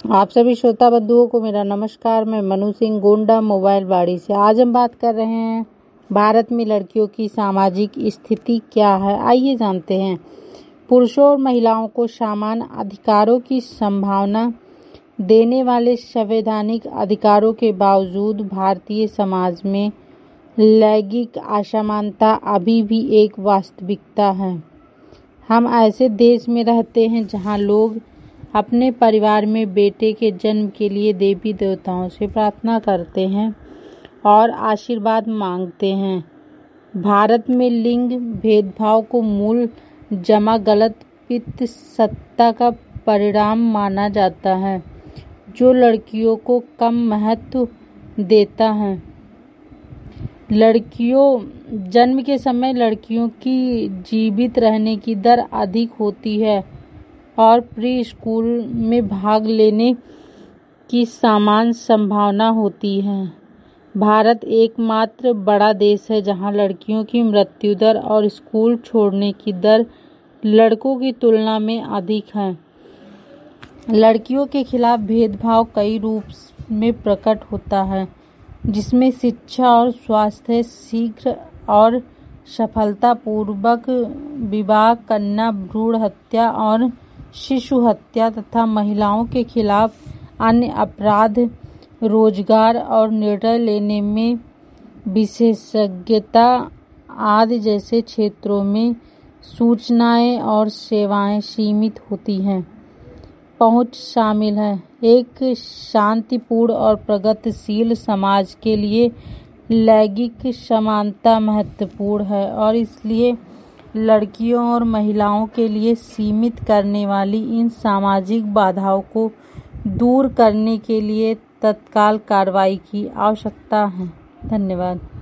आप सभी श्रोता बंधुओं को मेरा नमस्कार। मैं मनु सिंह गोंडा मोबाइल बाड़ी से। आज हम बात कर रहे हैं भारत में लड़कियों की सामाजिक स्थिति क्या है। आइए जानते हैं। पुरुषों और महिलाओं को समान अधिकारों की संभावना देने वाले संवैधानिक अधिकारों के बावजूद भारतीय समाज में लैंगिक असमानता अभी भी एक वास्तविकता है। हम ऐसे देश में रहते हैं जहां लोग अपने परिवार में बेटे के जन्म के लिए देवी देवताओं से प्रार्थना करते हैं और आशीर्वाद मांगते हैं। भारत में लिंग भेदभाव को मूल जमा गलत पितृसत्ता का परिणाम माना जाता है, जो लड़कियों को कम महत्व देता है। जन्म के समय लड़कियों की जीवित रहने की दर अधिक होती है और प्री स्कूल में भाग लेने की समान संभावना होती है। भारत एकमात्र बड़ा देश है जहां लड़कियों की मृत्यु दर और स्कूल छोड़ने की दर लड़कों की तुलना में अधिक है। लड़कियों के खिलाफ भेदभाव कई रूप में प्रकट होता है, जिसमें शिक्षा और स्वास्थ्य, शीघ्र और सफलतापूर्वक विवाह, कन्या भ्रूण हत्या और शिशु हत्या तथा महिलाओं के खिलाफ अन्य अपराध, रोजगार और निर्णय लेने में विशेषज्ञता आदि जैसे क्षेत्रों में सूचनाएं और सेवाएं सीमित होती हैं। पहुंच शामिल है। एक शांतिपूर्ण और प्रगतिशील समाज के लिए लैंगिक समानता महत्वपूर्ण है और इसलिए लड़कियों और महिलाओं के लिए सीमित करने वाली इन सामाजिक बाधाओं को दूर करने के लिए तत्काल कार्रवाई की आवश्यकता है। धन्यवाद।